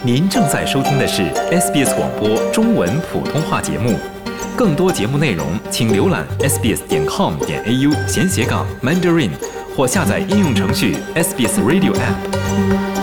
您正在收听的是 SBS 广播中文普通话节目，更多节目内容请浏览 sbs.com.au/Mandarin 或下载应用程序 SBS Radio App。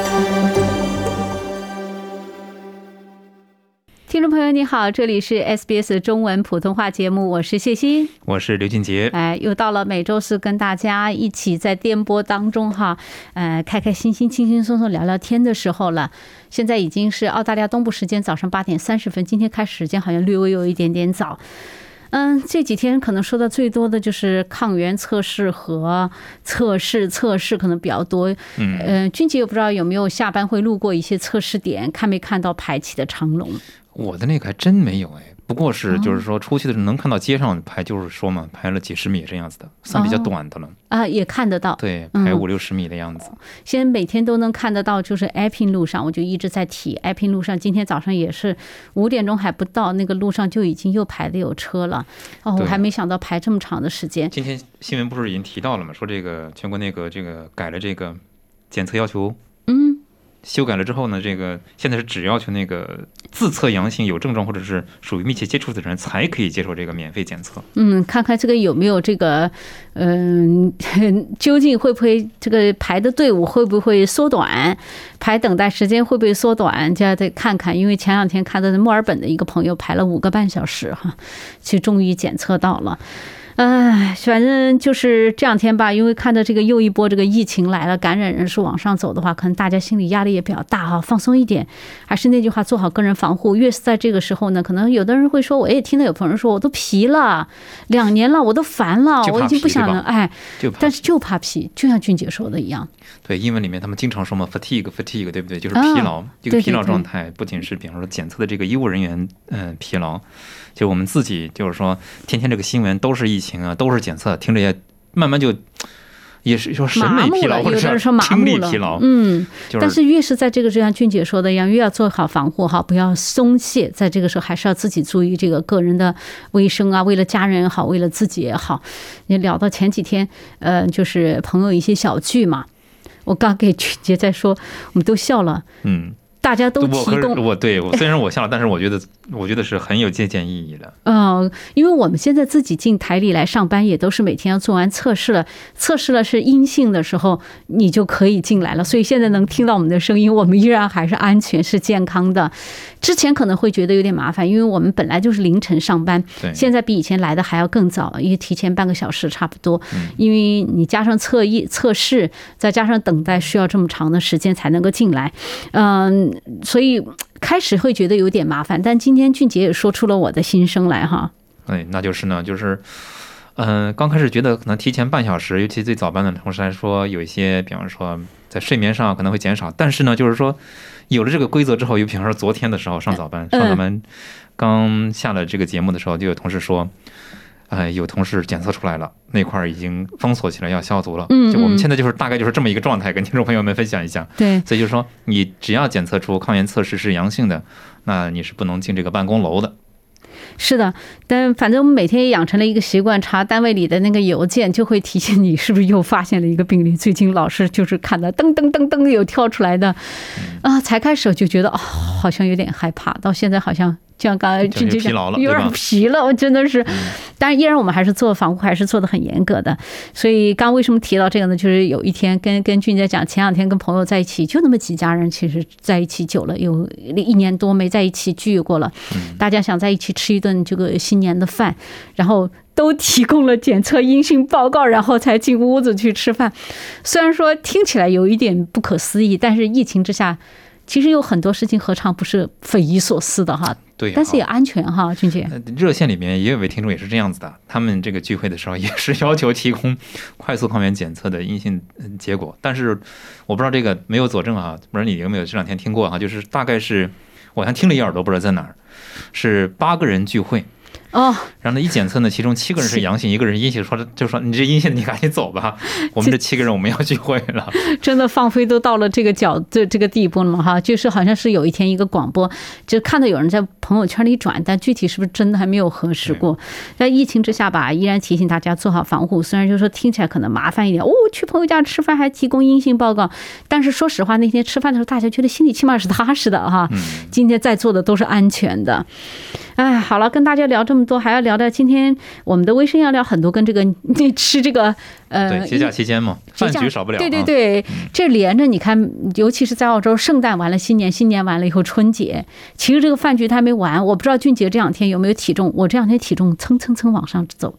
听众朋友你好，这里是 SBS 中文普通话节目，我是谢欣， 我是刘俊杰。 又到了每周四跟大家一起在电波当中开开心心轻轻松松聊聊天的时候了。现在已经是澳大利亚东部时间早上8点30分，今天开始时间好像略微有一点点早。这几天可能说的最多的就是抗原测试和测试可能比较多。俊杰我不知道有没有下班会路过一些测试点，看没看到排起的长龙？ 我的那个还真没有不过是就是说出去的时候能看到街上排，就是说嘛，排了几十米这样子的，算比较短的了。 也看得到， 对，排50-60米的样子。 现在每天都能看得到，就是 Epping 路上，我就一直在提 Epping 路上，今天早上也是5点钟还不到，那个路上就已经又排的有车了。我还没想到排这么长的时间。 今天新闻不是已经提到了吗？说这个全国这个改了这个检测要求。修改了之后呢，这个现在是只要求那个自测阳性、有症状或者是属于密切接触的人才可以接受这个免费检测。 看看这个有没有这个，究竟会不会这个排的队伍会不会缩短，排等待时间会不会缩短，这样得看看。因为前两天看到墨尔本的一个朋友排了5个半小时其实终于检测到了。反正就是这两天吧，因为看着这个又一波这个疫情来了，感染人数往上走的话，可能大家心理压力也比较大放松一点。还是那句话，做好个人防护。越是在这个时候呢，可能有的人会说，我也听到有朋友说，我都疲了，2年了，我都烦了，我已经不想了，但是就怕疲，就像俊姐说的一样。 对，英文里面他们经常说嘛 fatigue 对不对？就是疲劳。这个疲劳状态不仅是比方说检测的这个医务人员疲劳，就我们自己就是说天天这个新闻都是疫情啊，都是检测，听着也慢慢就也是说审美疲劳或者是听力疲劳。 但是越是在这个就像俊姐说的一样，越要做好防护不要松懈，在这个时候还是要自己注意这个个人的卫生为了家人也好，为了自己也好。也聊到前几天就是朋友一些小聚嘛，我刚给俊杰在说，我们都笑了。大家都提供我虽然我笑了，但是我觉得是很有借鉴意义的。 因为我们现在自己进台里来上班，也都是每天要做完测试了是阴性的时候，你就可以进来了。所以现在能听到我们的声音，我们依然还是安全是健康的。之前可能会觉得有点麻烦，因为我们本来就是凌晨上班，现在比以前来的还要更早，因为提前半个小时差不多。因为你加上测试，再加上等待，需要这么长的时间才能够进来。所以开始会觉得有点麻烦，但今天俊杰也说出了我的心声来那就是呢，就是刚开始觉得可能提前半小时，尤其最早班的同事来说，有一些比方说在睡眠上可能会减少，但是呢，就是说有了这个规则之后，有比方说昨天的时候上早班刚下了这个节目的时候，就有同事说有同事检测出来了，那块已经封锁起来要消毒了。就我们现在就是大概就是这么一个状态，跟听众朋友们分享一下。 对， 所以就是说，你只要检测出抗原测试是阳性的，那你是不能进这个办公楼的。 是的，但反正我们每天也养成了一个习惯，查单位里的那个邮件，就会提醒你是不是又发现了一个病例。最近老是就是看到噔噔噔噔有跳出来的，才开始就觉得好像有点害怕，到现在好像就像刚才俊杰讲，有点疲了，我真的是。当然，依然我们还是做防护，还是做得很严格的。所以刚为什么提到这个呢？就是有一天跟俊杰讲，前2天跟朋友在一起，就那么几家人，其实在一起久了，有1年多没在一起聚过了。大家想在一起吃一顿这个新年的饭，然后都提供了检测阴性报告，然后才进屋子去吃饭。虽然说听起来有一点不可思议，但是疫情之下，其实有很多事情何尝不是匪夷所思的对， 但是也安全俊杰。 热线里面也有位听众也是这样子的，他们这个聚会的时候也是要求提供快速抗原检测的阴性结果，但是我不知道这个没有佐证不知道你有没有这2天听过就是大概是我还听了一耳朵，不知道在哪儿，是8个人聚会， 哦， 然后呢一检测呢，其中7个人是阳性，1个人是阴性，就说你这阴性你赶紧走吧，我们这7个人我们要聚会了。 真的放飞都到了这个这个地步了嘛哈，就是好像是有一天一个广播，就看到有人在朋友圈里转，但具体是不是真的还没有核实过。在疫情之下吧，依然提醒大家做好防护，虽然就是说听起来可能麻烦一点，去朋友家吃饭还提供阴性报告，但是说实话那天吃饭的时候大家觉得心里起码是踏实的哈。今天在座的都是安全的。哎，好了，跟大家聊这么多，还要聊到今天我们的微生要聊很多跟这个你吃这个对节假期间嘛，饭局少不了。 对对对，这连着你看，尤其是在澳洲，圣诞完了，新年完了以后春节，其实这个饭局它还没完。我不知道俊杰这2天有没有体重，我这2天体重蹭蹭蹭往上走。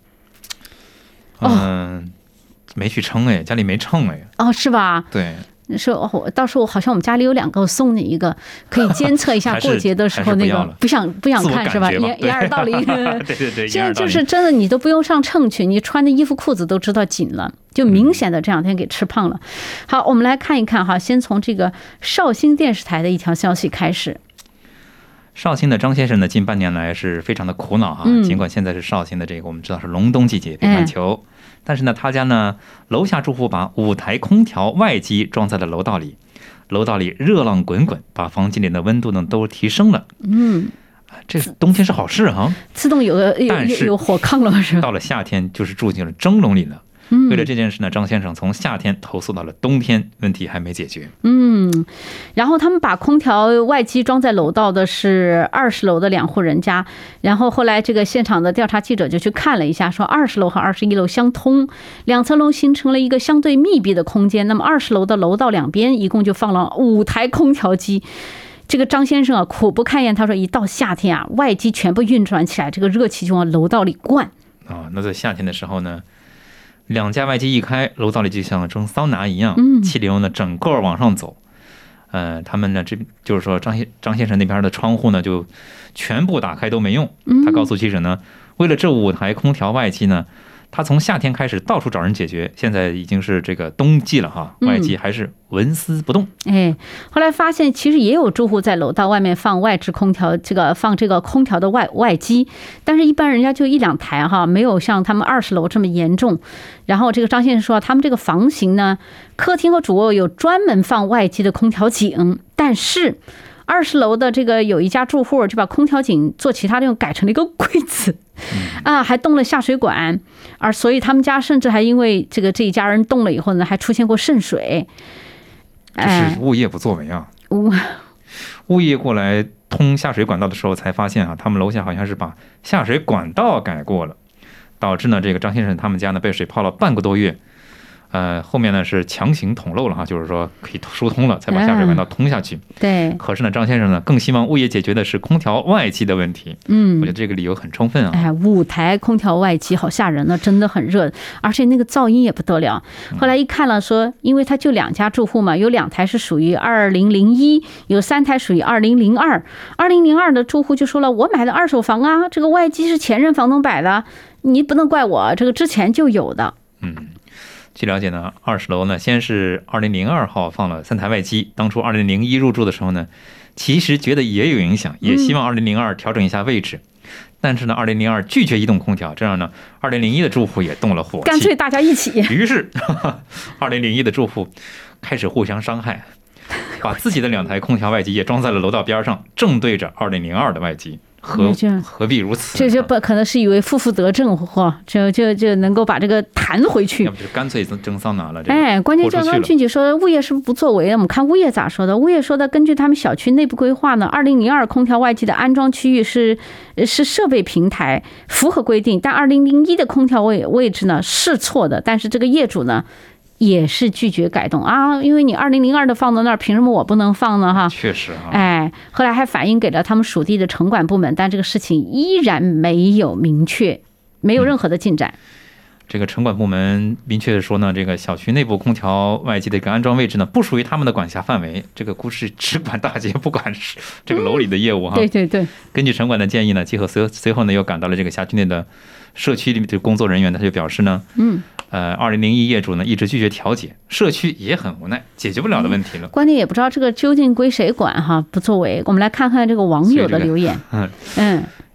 没去称哎，家里没称哎。 哦，是吧？ 对。 说到时候好像我们家里有2个，我送你一个，可以监测一下过节的时候那个不想看是吧？掩耳盗铃。 对， 现在就是真的，你都不用上秤去，你穿的衣服裤子都知道紧了，就明显的这2天给吃胖了。好，我们来看一看哈，先从这个绍兴电视台的一条消息开始。 绍兴的张先生呢，近半年来是非常的苦恼啊。尽管现在是绍兴的这个我们知道是隆冬季节，北半球，但是呢，他家呢楼下住户把5台空调外机装在了楼道里，楼道里热浪滚滚，把房间里的温度呢都提升了。这冬天是好事啊， 自动有火炕了是吧？ 到了夏天就是住进了蒸笼里了。为了这件事呢，张先生从夏天投诉到了冬天，问题还没解决。 然后他们把空调外机装在楼道的是20楼的2户人家，然后后来这个现场的调查记者就去看了一下，说20楼和21楼相通，2层楼形成了一个相对密闭的空间。那么20楼的楼道两边一共就放了5台空调机。这个张先生啊，苦不堪言，他说一到夏天啊，外机全部运转起来，这个热气就往楼道里灌。 那在夏天的时候呢，2家外机一开，楼道里就像蒸桑拿一样，气流呢整个往上走。他们呢，这就是说张先生那边的窗户呢就全部打开都没用。他告诉记者呢，为了这5台空调外机呢，他从夏天开始到处找人解决，现在已经是这个冬季了哈，外机还是纹丝不动。 后来发现其实也有住户在楼道外面放外置空调，放这个空调的外机，但是一般人家就1、2台哈，没有像他们20楼这么严重。然后这个张先生说，他们这个房型呢，客厅和主卧有专门放外机的空调井，但是20楼的这个有一家住户就把空调井做其他的用改成了一个柜子还动了下水管，所以他们家甚至还因为这一家人动了以后呢，还出现过渗水。 这是物业不作为啊！物业过来通下水管道的时候才发现他们楼下好像是把下水管道改过了，导致呢这个张先生他们家呢被水泡了半个多月。后面呢是强行捅漏了哈，就是说可以疏通了，才把下水管道通下去。 对。 可是呢，张先生呢更希望物业解决的是空调外机的问题。我觉得这个理由很充分啊。 5台空调外机好吓人呢，真的很热，而且那个噪音也不得了。后来一看了说，因为他就2家住户嘛，有2台是属于2001，有3台属于2002。2002的住户就说了，我买的2手房啊，这个外机是前任房东摆的，你不能怪我，这个之前就有的。 据了解呢，20楼呢先是2002号放了3台外机，当初2001入住的时候呢，其实觉得也有影响，也希望2002调整一下位置。但是呢，2002拒绝移动空调，这样呢，2001的住户也动了火气， 干脆大家一起。 于是，2001的住户开始互相伤害，把自己的2台空调外机也装在了楼道边上，正对着2002的外机。何必如此？ 这不可能是以为负得正就能够把这个弹回去， 要不就干脆蒸桑拿了。 关键刚刚俊姐说物业是不作为，我们看物业咋说的。物业说的，根据他们小区内部规划呢，2002空调外机的安装区域是设备平台，符合规定，但2001的空调位置呢是错的，但是这个业主呢也是拒绝改动因为你2002的放到那儿，凭什么我不能放呢？ 确实后来还反映给了他们属地的城管部门，但这个事情依然没有任何的进展。 这个城管部门明确的说呢，这个小区内部空调外机的一个安装位置呢，不属于他们的管辖范围。这个估是只管大街，不管这个楼里的业务对对对。 根据城管的建议呢，结合随后呢又赶到了这个辖区内的社区里面的工作人员，他就表示呢，2001业主呢一直拒绝调解，社区也很无奈，解决不了的问题了。 关键也不知道这个究竟归谁管不作为。我们来看看这个网友的留言。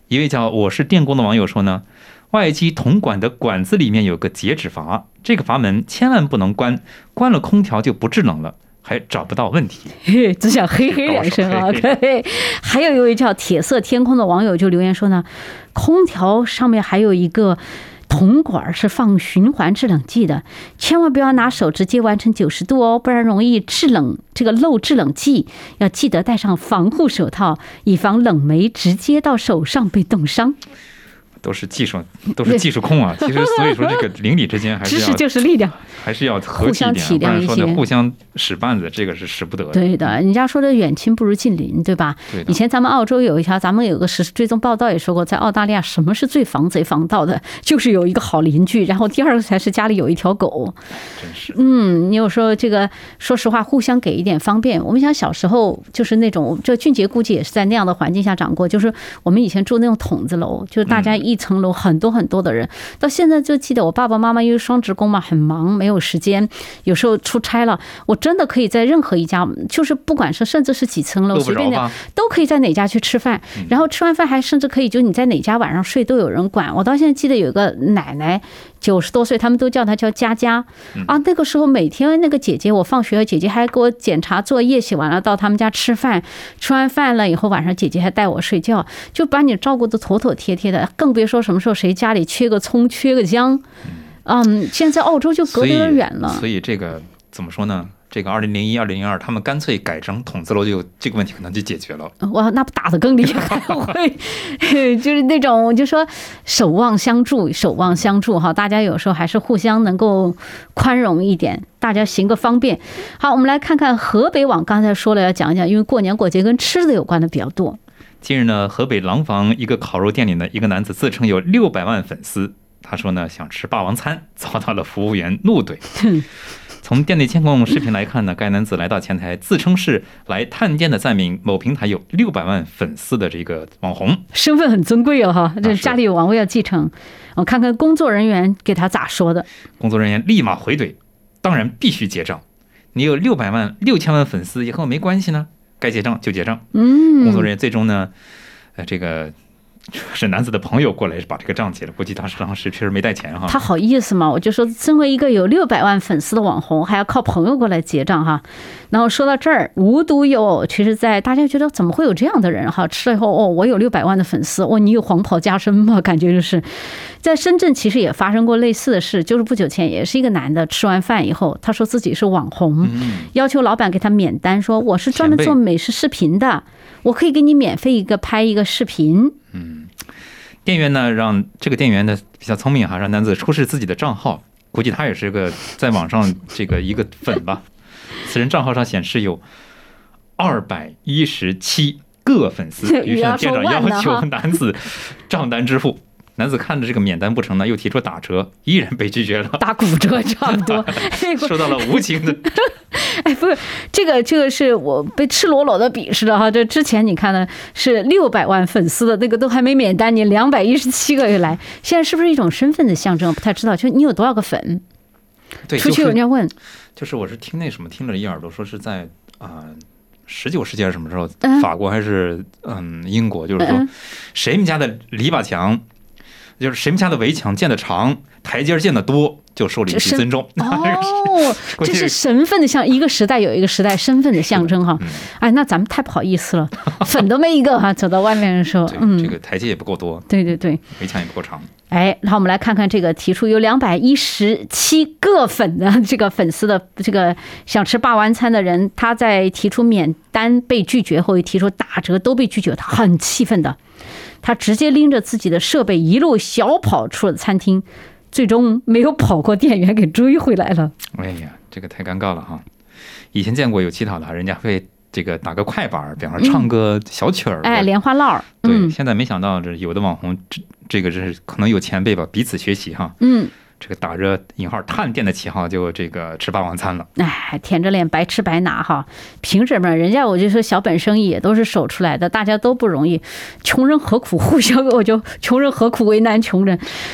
一位叫我是电工的网友说呢，外机铜管的管子里面有个节止阀，这个阀门千万不能关，关了空调就不制冷了，还找不到问题。 只想嘿嘿两声啊！还有一位叫铁色天空的网友就留言说呢，空调上面还有一个铜管是放循环制冷剂的，千万不要拿手直接完成90度哦，不然容易制冷，这个漏制冷剂。要记得戴上防护手套，以防冷媒直接到手上被冻伤。 都是技术控啊！其实所以说这个邻里之间还是要知识就是力量， 还是要和气一点，不然说呢互相使绊子，这个是使不得的。 对的，人家说的远亲不如近邻，对吧？ 对的。 以前咱们澳洲有一条，咱们有个实时追踪报道也说过，在澳大利亚什么是最防贼防盗的，就是有一个好邻居，然后第二个才是家里有一条狗。 真是。 你有时候这个说实话，互相给一点方便。我们想小时候就是那种，这俊杰估计也是在那样的环境下长过，就是我们以前住那种筒子楼，就是大家一层楼很多很多的人。到现在就记得我爸爸妈妈因为双职工嘛，很忙，没有时间，有时候出差了，我真的可以在任何一家，就是不管是甚至是几层楼，随便的都可以在哪家去吃饭，然后吃完饭还甚至可以就你在哪家晚上睡都有人管。我到现在记得有个奶奶90多岁，他们都叫她叫佳佳啊。那个时候每天那个姐姐，我放学姐姐还给我检查作业，写完了到他们家吃饭，吃完饭了以后晚上姐姐还带我睡觉，就把你照顾得妥妥帖帖的，更别说什么时候谁家里缺个葱缺个姜。现在澳洲就隔得有点远了。 所以这个怎么说呢？这个2001、2002，他们干脆改成筒子楼，就这个问题可能就解决了。 哇，那不打得更厉害，会就是那种，我就说守望相助，守望相助哈，大家有时候还是互相能够宽容一点，大家行个方便。好，我们来看看河北网，刚才说了要讲一讲，因为过年过节跟吃的有关的比较多。 近日呢，河北廊坊一个烤肉店里呢，一个男子自称有600万粉丝，他说呢想吃霸王餐，遭到了服务员怒怼。从店内监控视频来看呢，该男子来到前台，自称是来探店的在名某平台有600万粉丝的这个网红， 身份很尊贵哦哈，这家里有王位要继承。我看看工作人员给他咋说的。 工作人员立马回怼，当然必须结账，你有600万、6000万粉丝也和我没关系呢，该结账就结账。工作人员最终呢，这个是男子的朋友过来把这个账结了，估计他当时确实没带钱哈。 他好意思吗？我就说，身为一个有600万粉丝的网红，还要靠朋友过来结账哈。然后说到这儿，无独有偶，其实在大家觉得怎么会有这样的人哈？吃了以后我有600万的粉丝，你有黄袍加身吗？感觉就是在深圳其实也发生过类似的事，就是不久前也是一个男的吃完饭以后，他说自己是网红，要求老板给他免单，说我是专门做美食视频的，我可以给你免费拍一个视频。 店员呢，让这个店员呢比较聪明哈，让男子出示自己的账号，估计他也是个在网上这个一个粉吧。此人账号上显示有217个粉丝，于是店长要求男子账单支付。男子看着这个免单不成呢，又提出打折，依然被拒绝了， 打骨折差不多， 受到了无情的。 不是这个是我被赤裸裸的鄙视了哈。这之前你看的是600万粉丝的那个都还没免单，你217个月来，现在是不是一种身份的象征？不太知道，就你有多少个粉？ 对， 出去有人家问， 就是我是听那什么听了一耳朵，说是在19世纪还是什么时候，法国还是英国，就是说谁们家的篱笆墙。就是谁们家的围墙建的长，台阶建的多，就受邻居尊重。 这是身份的一个时代有一个时代身份的象征哈。那咱们太不好意思了，粉都没一个哈，走到外面的时候， 这个台阶也不够多， 对， 围墙也不够长。 然后我们来看看这个提出有217个粉的这个粉丝的这个想吃霸王餐的人，他在提出免单被拒绝后，又提出打折都被拒绝，他很气愤的。他直接拎着自己的设备一路小跑出了餐厅，最终没有跑过店员给追回来了。 哎呀，这个太尴尬了哈！以前见过有乞讨的，人家会这个打个快板，比方说唱个小曲儿， 莲花落。 对，现在没想到这有的网红，这个是可能有前辈吧，彼此学习哈。这个打着引号探店的旗号就这个吃霸王餐了， 舔着脸白吃白拿哈，凭什么？人家我就说小本生意也都是守出来的，大家都不容易，穷人何苦互相，我就穷人何苦为难穷人。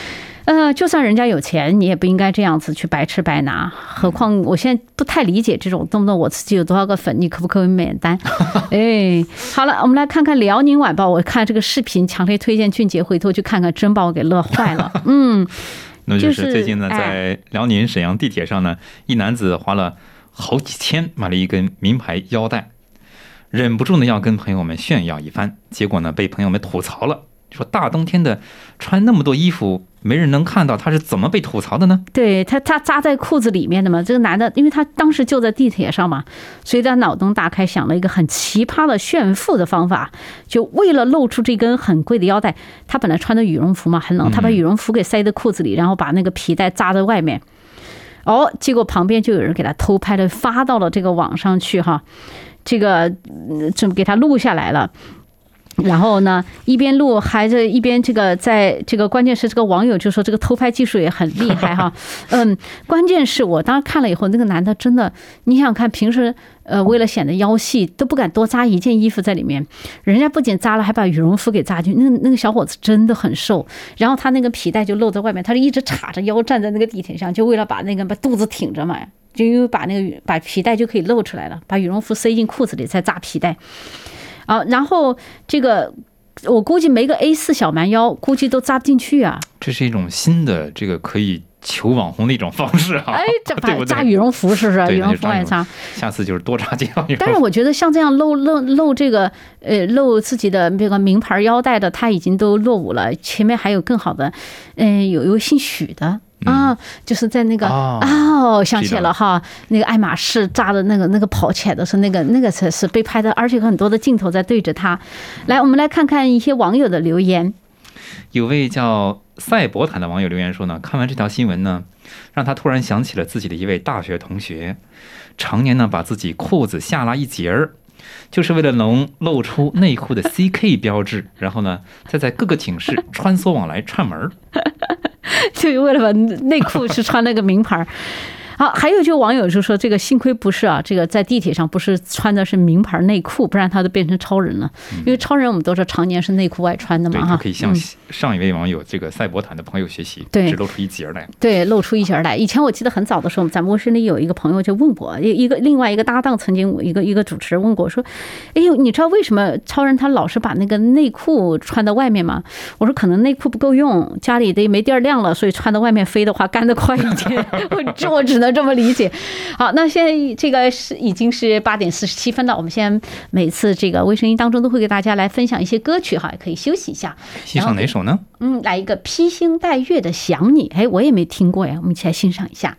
就算人家有钱，你也不应该这样子去白吃白拿。何况我现在不太理解这种动不动我自己有多少个粉，你可不可以免单？哎，好了，我们来看看辽宁晚报。我看这个视频，强烈推荐俊杰回头去看看，真把我给乐坏了。 那就是最近呢，在辽宁沈阳地铁上呢，一男子花了好几千买了一根名牌腰带，忍不住呢要跟朋友们炫耀一番，结果呢被朋友们吐槽了。说大冬天的穿那么多衣服，没人能看到他是怎么被吐槽的呢？ 对，他扎在裤子里面的嘛。这个男的，因为他当时就在地铁上嘛，所以他脑洞大开，想了一个很奇葩的炫富的方法。就为了露出这根很贵的腰带，他本来穿的羽绒服嘛，很冷，他把羽绒服给塞在裤子里，然后把那个皮带扎在外面。结果旁边就有人给他偷拍了，发到了这个网上去哈。这个准给他录下来了。然后呢，一边录还是一边在这个关键是这个网友就说这个偷拍技术也很厉害哈。关键是我当时看了以后，那个男的真的，你想想看，平时为了显得腰细都不敢多扎一件衣服在里面，人家不仅扎了，还把羽绒服给扎进去。那个小伙子真的很瘦，然后他那个皮带就露在外面，他就一直叉着腰站在那个地铁上，就为了把肚子挺着嘛，就因为把皮带就可以露出来了，把羽绒服塞进裤子里再扎皮带。然后这个我估计没个 A4 小蛮腰，估计都扎不进去啊。 这是一种新的这个可以求网红的一种方式啊！ 这扎羽绒服是不是？羽绒服外扎， 下次就是多扎几条羽绒服。 但是我觉得像这样露这个露自己的这个名牌腰带的，他已经都落伍了。前面还有更好的，有一位姓许的。就是在那个想起了哈，那个爱马仕扎的那个跑起来的是那个才是被拍的，而且很多的镜头在对着他。来，我们来看看一些网友的留言。 有位叫赛博坦的网友留言说呢，看完这条新闻呢，让他突然想起了自己的一位大学同学，常年呢把自己裤子下拉一截儿，就是为了能露出内裤的 CK 标志，然后呢再在各个寝室穿梭往来串门。 就为了把内裤是穿那个名牌。好，还有就网友就说，这个幸亏不是啊，这个在地铁上不是穿的是名牌内裤，不然他都变成超人了。因为超人我们都是常年是内裤外穿的嘛， 对，可以向上一位网友这个赛博坦的朋友学习， 对， 只露出一截来。 对，露出一截来。以前我记得很早的时候，咱们卫视里有一个朋友就问我，另外一个搭档曾经一个主持人问过说，哎呦，你知道为什么超人他老是把那个内裤穿到外面吗？我说可能内裤不够用，家里的没地儿晾了，所以穿到外面飞的话干得快一点。我只能这么理解。好，那现在这个已经是8点47分了。我们现在每次这个微声音当中都会给大家来分享一些歌曲哈，可以休息一下。 欣赏哪首呢？ 来一个披星戴月的想你。我也没听过呀，我们一起来欣赏一下。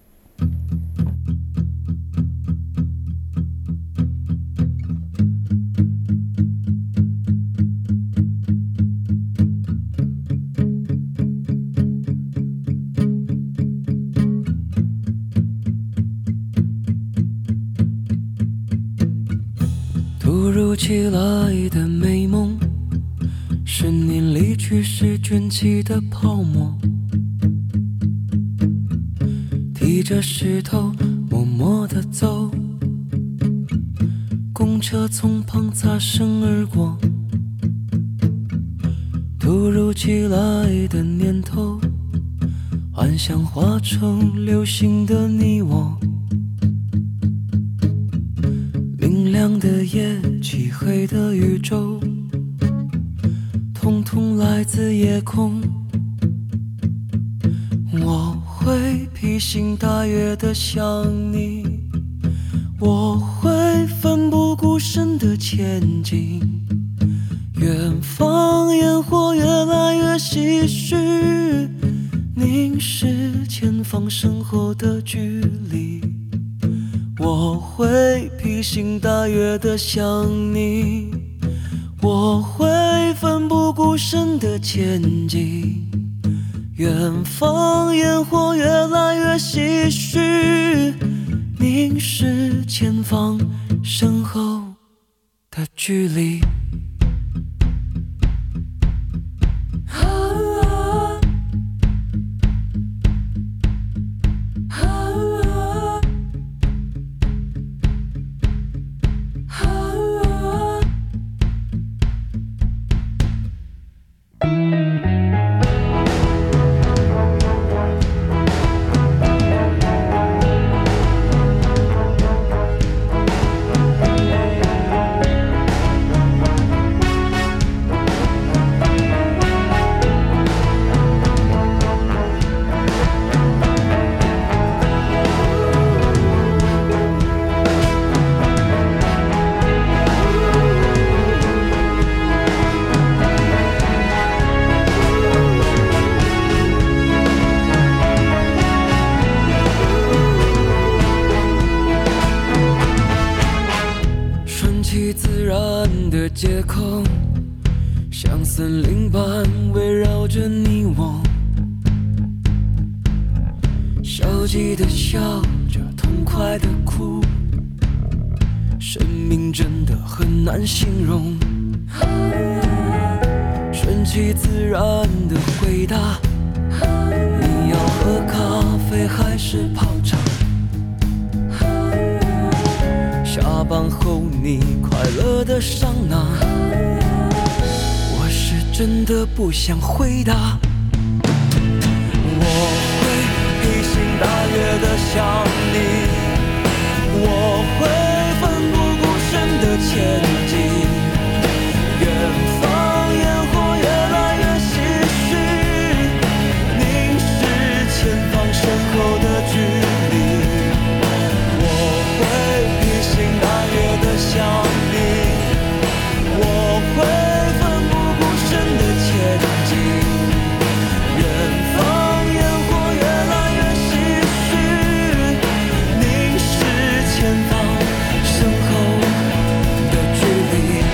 突如其来的美梦，是你离去时卷起的泡沫，提着石头默默地走，公车从旁擦身而过。突如其来的念头，幻想化成流星的你我，明亮的夜，漆黑的宇宙，统统来自夜空。我会披星戴月地想你，我会奋不顾身地前进。远方烟火越来越唏嘘，凝视前方身后的距离。我会披星戴月地想你，我会奋不顾身地前进。远方烟火越来越唏嘘，凝视前方身后的距离。 其自然的街口，像森林般围绕着你我，消极的笑着，痛快的哭，生命真的很难形容。顺其自然的回答，你要喝咖啡还是泡茶？下班后你快乐的桑拿，我是真的不想回答。我会披星戴月的想你，我会奋不顾身的前进，远方烟火越来越唏嘘，凝视前方身后的距离。我会披星戴月的想你，我会奋不顾身的前进，远方烟火越来越唏嘘，凝视前方身后的距离。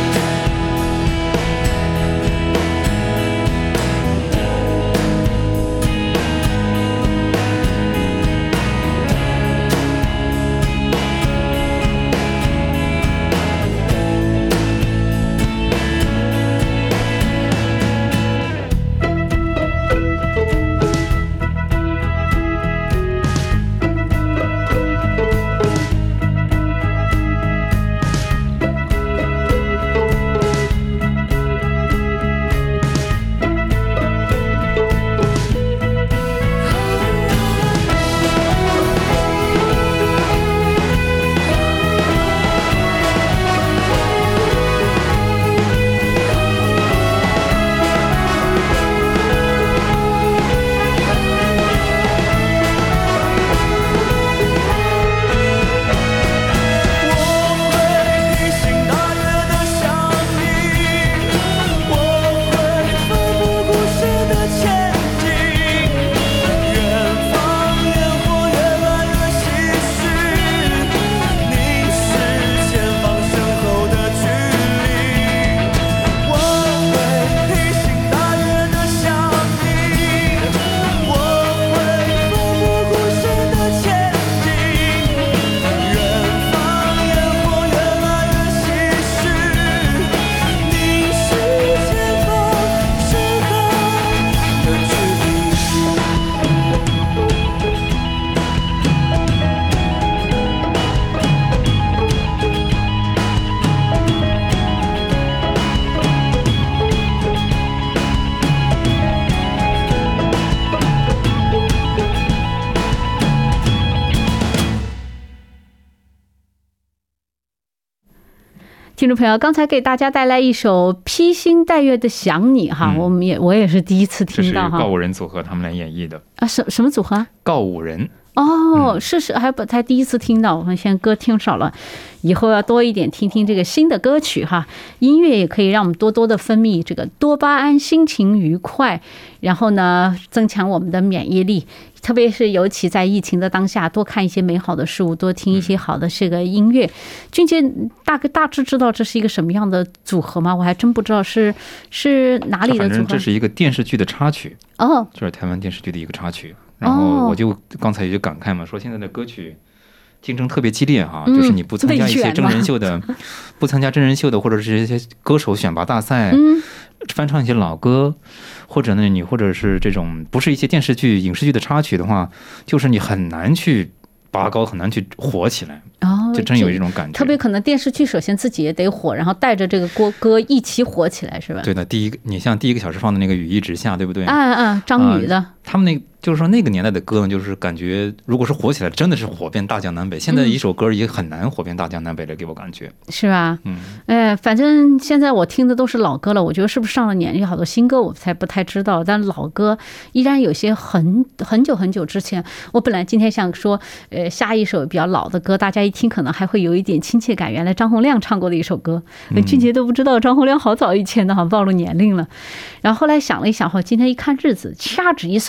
听众朋友，刚才给大家带来一首披星戴月的想你哈，我也是第一次听到哈。 这是告五人组合他们来演绎的啊，什么组合？ 告五人。 哦，是，才第一次听到，我们现在歌听少了，以后要多一点听听这个新的歌曲哈。音乐也可以让我们多多的分泌这个多巴胺，心情愉快，然后呢，增强我们的免疫力。特别是尤其在疫情的当下，多看一些美好的事物，多听一些好的这个音乐。俊杰大致知道这是一个什么样的组合吗？我还真不知道是哪里的组合。 这是一个电视剧的插曲哦， 就是台湾电视剧的一个插曲。然后我就刚才也就感慨嘛，说现在的歌曲竞争特别激烈哈，就是你不参加一些真人秀的，不参加真人秀的，或者是一些歌手选拔大赛，翻唱一些老歌，或者呢你或者是这种不是一些电视剧、影视剧的插曲的话，就是你很难去拔高，很难去火起来。就真有这种感觉。 特别可能电视剧首先自己也得火，然后带着这个歌一起火起来，是吧？ 对的，你像第一个小时放的那个《雨一直下》，对不对？ 张宇的。 他们就是说那个年代的歌呢，就是感觉如果是火起来，真的是火遍大江南北。现在一首歌也很难火遍大江南北的，给我感觉是吧？反正现在我听的都是老歌了，我觉得是不是上了年纪，好多新歌我才不太知道，但老歌依然有些很久之前。我本来今天想说，下一首比较老的歌，大家一听可能还会有一点亲切感。原来张洪量唱过的一首歌，俊杰都不知道张洪量好早以前的，好像暴露年龄了。然后后来想了一想，今天一看日子，掐指一算。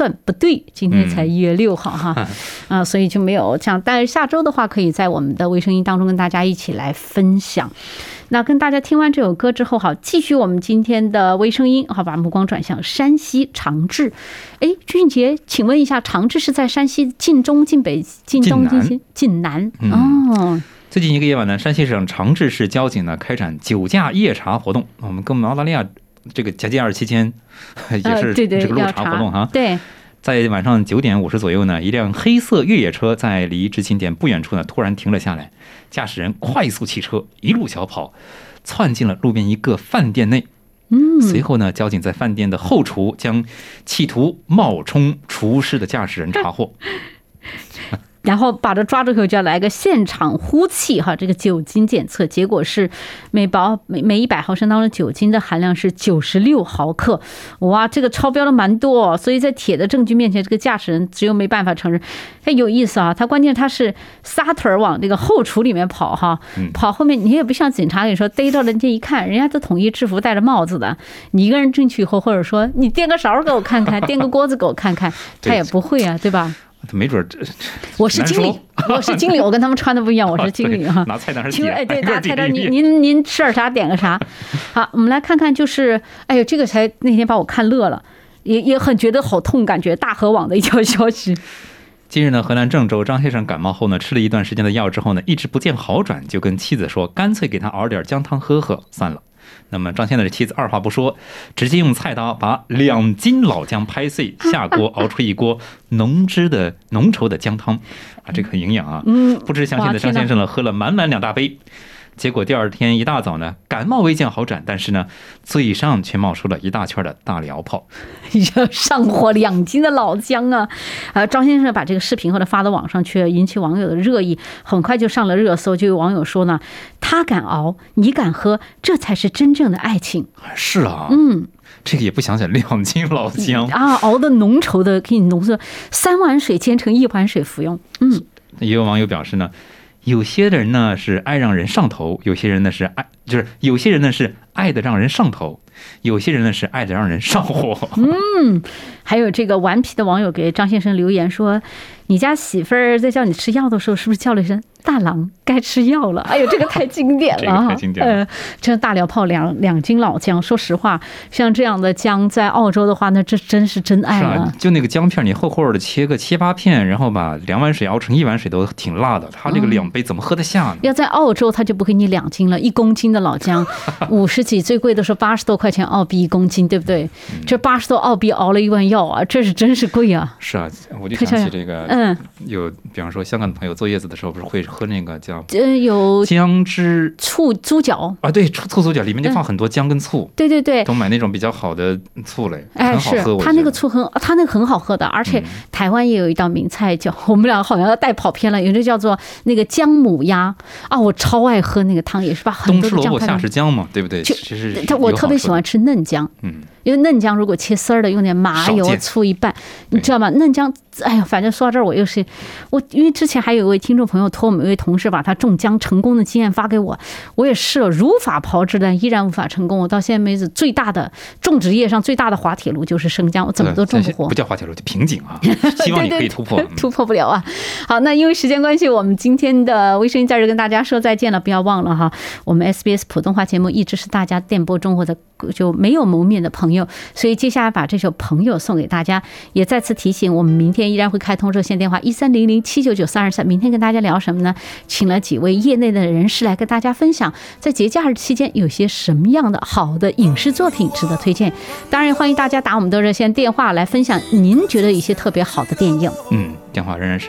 算不对，今天才1月6号哈，所以就没有这样。但是下周的话，可以在我们的微声音当中跟大家一起来分享。那跟大家听完这首歌之后，好，继续我们今天的微声音，好，把目光转向山西长治。哎，君俊杰，请问一下，长治是在山西晋中、晋北、晋东、晋西、晋南？哦。 最近一个夜晚呢，山西省长治市交警呢开展酒驾夜查活动。我们跟澳大利亚这个节假日期间也是这个路查活动哈。 对。 在晚上9点50左右呢，一辆黑色越野车在离执勤点不远处呢突然停了下来，驾驶人快速弃车，一路小跑，窜进了路边一个饭店内。随后呢，交警在饭店的后厨将企图冒充厨师的驾驶人查获。 然后把这抓住后就要来个现场呼气哈，这个酒精检测结果是每100毫升当中酒精的含量是96毫克，哇，这个超标了蛮多，所以在铁的证据面前，这个驾驶人只有没办法承认。他有意思啊，他关键他是撒腿往这个后厨里面跑哈，跑后面你也不像警察跟你说逮到人家一看，人家都统一制服戴着帽子的，你一个人进去以后，或者说你颠个勺给我看看，颠个锅子给我看看，他也不会啊，对吧？ 没准我是经理，我跟他们穿的不一样，我是经理哈。 拿菜单是点， 对，拿菜单，您吃点啥点个啥。好，我们来看看，就是哎呦，这个才那天把我看乐了，也很觉得好痛，感觉大河网的一条消息。 近日呢，河南郑州张先生感冒后呢，吃了一段时间的药之后呢，一直不见好转，就跟妻子说，干脆给他熬点姜汤喝喝算了。那么张先生的妻子二话不说，直接用菜刀把2斤老姜拍碎，下锅熬出一锅浓稠的姜汤啊，这个很营养啊。不知详细的张先生呢，喝了满2大杯。结果第二天一大早呢，感冒未见好转，但是呢，嘴上却冒出了一大圈的大燎泡。 上火2斤的老姜啊！张先生把这个视频后来发到网上去，引起网友的热议，很快就上了热搜。就有网友说呢，他敢熬，你敢喝，这才是真正的爱情。 是啊，这个也不想起来2斤老姜啊，熬的浓稠的，可以浓缩3碗水煎成1碗水服用。 也有网友表示呢，有些人呢是爱让人上头，有些人呢是有些人呢是爱的让人上头，有些人呢是爱的让人上火。 还有这个顽皮的网友给张先生留言说，你家媳妇儿在叫你吃药的时候，是不是叫了一声大郎该吃药了？哎呦，这个太经典了这个太经典了。 这大燎泡2斤老姜，说实话，像这样的姜在澳洲的话，那这真是真爱了。 就那个姜片，你厚厚的切个7、8片，然后把2碗水熬成1碗水都挺辣的，他这个2杯怎么喝得下呢？ 要在澳洲，他就不给你2斤了，1公斤的老姜，50几，最贵的是80多块钱澳币1公斤，对不对？这80多澳币熬了1碗药啊，这是真是贵啊！ 是啊，我就想起这个，有比方说香港的朋友坐月子的时候，不是会喝那个叫有姜汁醋角啊，对，醋角里面就放很多姜跟醋， 对， 都买那种比较好的醋嘞， 很好喝。他那个醋他那个很好喝的，而且台湾也有一道名菜叫，我们俩好像要带跑偏了，有的叫做那个姜母鸭啊，我超爱喝那个汤，也是把很多的姜。 冬吃萝卜夏吃姜嘛，对不对？其实我特别喜欢吃嫩姜，因为嫩姜如果切丝儿的，用点麻油醋一拌，你知道吗？嫩姜，哎呀，反正说到这儿，因为之前还有一位听众朋友托我们一位同事把他种姜成功的经验发给我，我也试了，如法炮制，但依然无法成功。我到现在为止最大的种植业上最大的滑铁卢就是生姜，我怎么都种不活。 不叫滑铁卢，就瓶颈啊！希望你可以突破。 突破不了啊！好，那因为时间关系，我们今天的微声音在这跟大家说再见了，不要忘了哈，我们 SBS 普通话节目一直是大家电波中或者就没有谋面的朋友，所以接下来把这首《朋友》送给大家，也再次提醒我们明天依然会开通热线电话1300-799-323。明天跟大家聊什么呢？请了几位业内的人士来跟大家分享，在节假日期间有些什么样的好的影视作品值得推荐。当然，欢迎大家打我们的热线电话来分享您觉得一些特别好的电影。 电话仍然是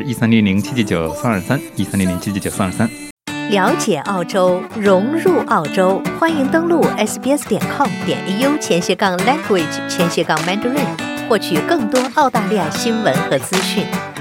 1300-799-323，1300-799-323。 了解澳洲，融入澳洲，欢迎登录 sbs.com.au/language/Mandarin，获取更多澳大利亚新闻和资讯。